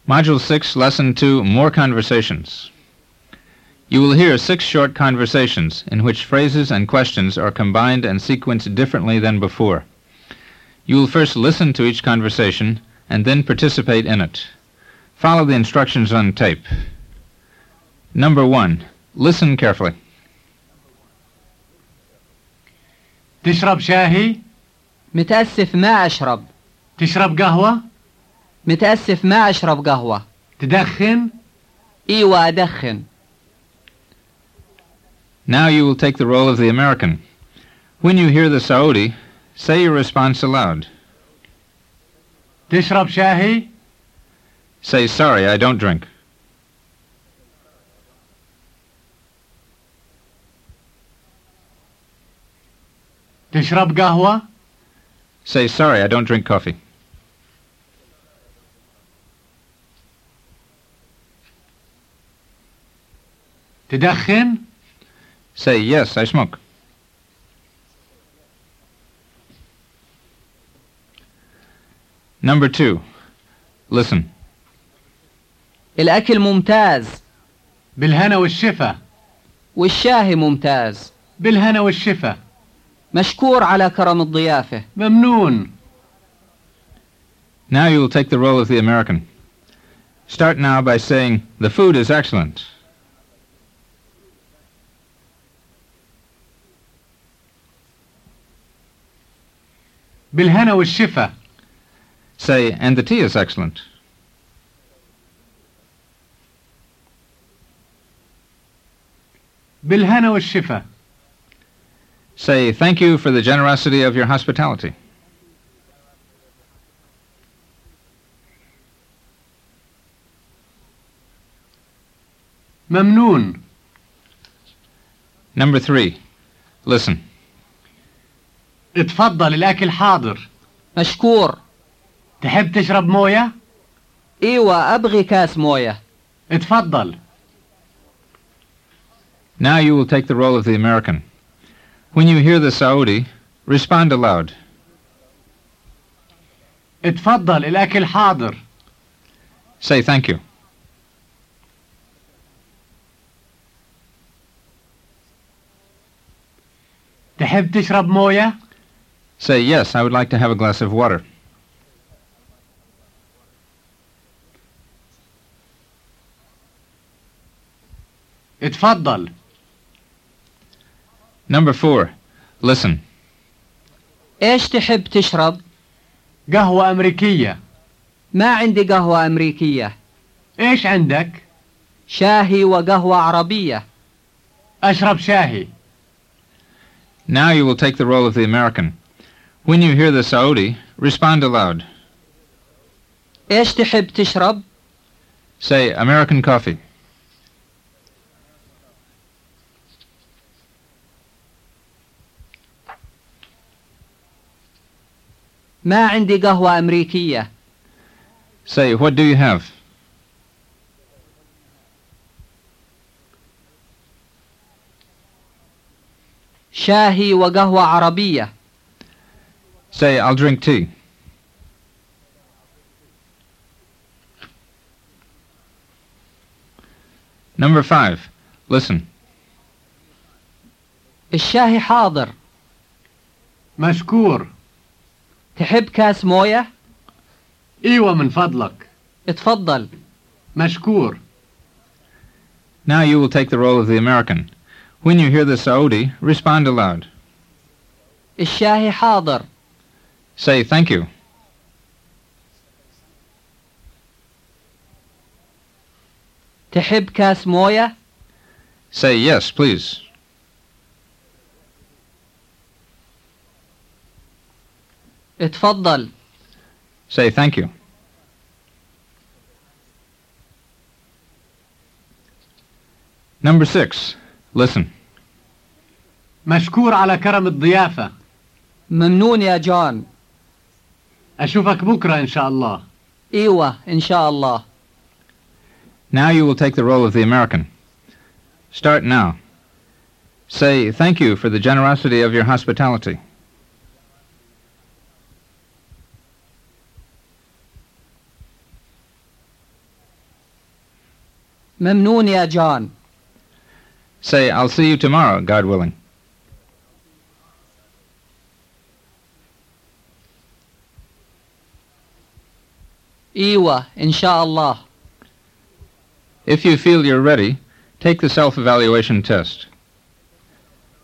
Module 6, Lesson 2, More Conversations. You will hear 6 short conversations in which phrases and questions are combined and sequenced differently than before. You will first listen to each conversation and then participate in it. Follow the instructions on tape. Number 1. Listen carefully. تشرب شاهي؟ متأسف ما أشرب. تشرب قهوة؟ متأسف ما أشرب قهوة. تدخن؟ إيوة أدخن. Now you will take the role of the American. When you hear the Saudi, say your response aloud. تشرب شاهي؟ Say, sorry, I don't drink. تشرب قهوة؟ Say, sorry, I don't drink coffee. تدخن؟ Say, yes, I smoke. Number 2. Listen. الأكل ممتاز. بالهنا والشفا. والشاهي ممتاز. بالهنا والشفا. مشكور على كرم الضيافة. ممنون. Now you will take the role of the American. Start now by saying, the food is excellent. بالهنا والشفا. Say, and the tea is excellent. بالهنا والشفا. Say, thank you for the generosity of your hospitality. ممنون. Number 3. Listen. اتفضل الأكل حاضر. مشكور. تحب تشرب موية؟ إيوة أبغي كاس موية. اتفضل. Now you will take the role of the American. When you hear the Saudi, respond aloud. اتفضل الأكل حاضر. Say thank you. تحب تشرب موية؟ Say, yes, I would like to have a glass of water. اتفضل. Number 4. Listen. إيش تحب تشرب؟ قهوة أمريكية. ما عندي قهوة أمريكية. إيش عندك؟ شاهي وقهوة عربية. أشرب شاهي. Now you will take the role of the American. When you hear the Saudi, respond aloud. إيش تحب تشرب؟ Say, American coffee. ما عندي قهوة أمريكية. Say, what do you have? شاهي وقهوة عربية. Say, I'll drink tea. Number 5. Listen. الشاهي حاضر. مشكور. تحب كاس موية؟ إيوة من فضلك. اتفضل. مشكور. Now you will take the role of the American. When you hear the Saudi, respond aloud. الشاهي حاضر. Say, thank you. تحب كاس موية؟ Say, yes, please. اتفضل. Say, thank you. Number 6. Listen. مشكور على كرم الضيافة. ممنون يا جون. أشوفك بكرة إن شاء الله. إيوة إن شاء الله. Now you will take the role of the American. Start now. Say, thank you for the generosity of your hospitality. ممنون يا جون. Say, I'll see you tomorrow, God willing. إيوة إن شاء الله. If you feel you're ready, take the self-evaluation test.